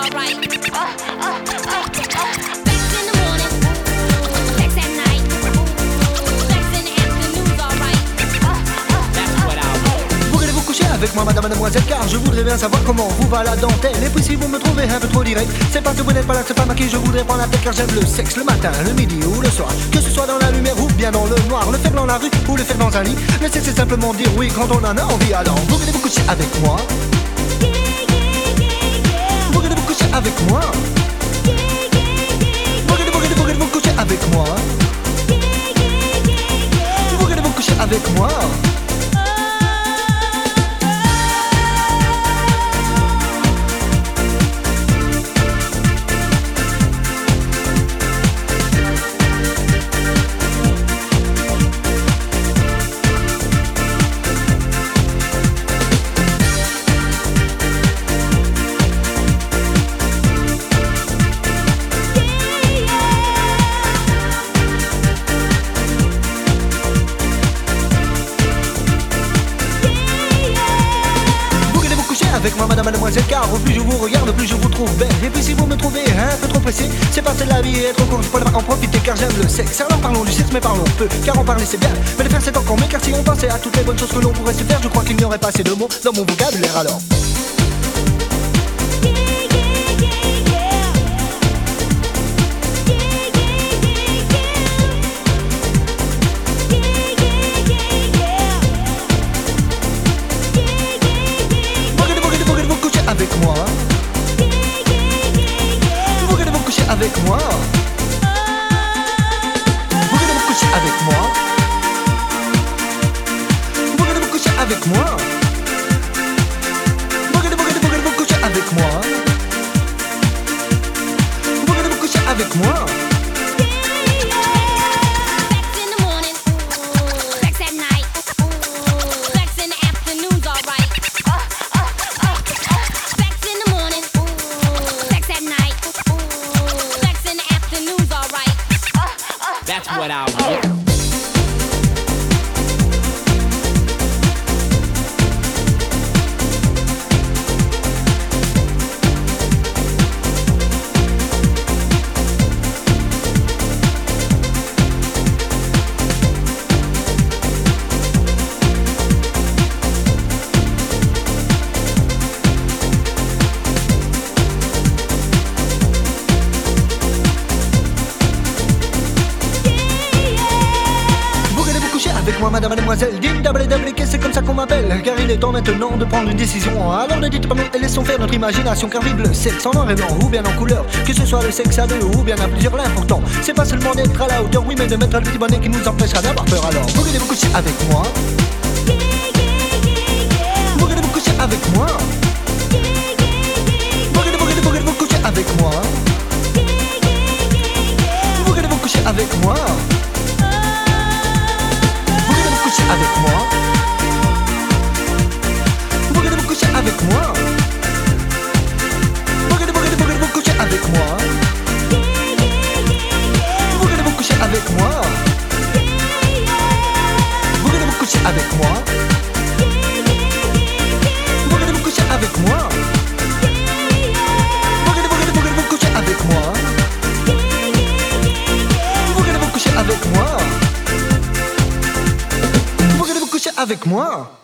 alright. Sex in the morning, sex at night, sex in the afternoon's alright. That's what I want. Voulez-vous coucher avec moi, madame, mademoiselle, car je voudrais bien savoir comment vous va la dentelle. Et puis si vous me trouvez un peu trop direct, c'est parce que vous n'êtes pas la seule femme à qui je voudrais prendre la tête, car j'aime le sexe le matin, le midi ou le soir. Que ce soit dans la lumière ou bien dans le noir, le faire dans la rue ou le faire dans un lit. Le sexe c'est simplement dire oui quand on en a envie. Alors voulez-vous coucher avec moi? Voulez-vous coucher avec moi? Voulez-vous coucher avec moi? Voulez-vous coucher avec moi? Avec moi, madame, mademoiselle, car au plus je vous regarde, plus je vous trouve belle. Et puis si vous me trouvez un peu trop pressé, c'est parce que la vie est trop courte, je pourrais en profiter car j'aime le sexe. Alors parlons du sexe, mais parlons peu, car en parler c'est bien, mais le faire c'est encore mieux, car si on pensait à toutes les bonnes choses que l'on pourrait se faire, je crois qu'il n'y aurait pas assez de mots dans mon vocabulaire alors. Avec moi, voulez-vous coucher avec moi? Voulez-vous coucher avec moi? Voulez-vous coucher avec moi? Voulez-vous coucher avec moi? Voulez-vous coucher avec moi? That's what I want. Avec moi, madame, mademoiselle, dites c'est comme ça qu'on m'appelle. Car il est temps maintenant de prendre une décision. Alors ne dites pas non et laissons faire notre imagination. Car vive le sexe en noir et blanc ou bien en couleur. Que ce soit le sexe à deux ou bien à plusieurs, l'important c'est pas seulement d'être à la hauteur, oui, mais de mettre le petit bonnet qui nous empêchera d'avoir peur. Alors voulez-vous coucher avec moi? Voulez-vous coucher avec moi? Voulez-vous coucher avec moi? Voulez-vous coucher avec moi? Avec moi? Voulez-vous coucher avec moi? Voulez-vous coucher avec moi? Voulez-vous coucher avec moi? Voulez-vous coucher avec moi? Voulez-vous coucher avec moi? Voulez-vous coucher avec moi? Voulez-vous coucher avec moi? Avec moi?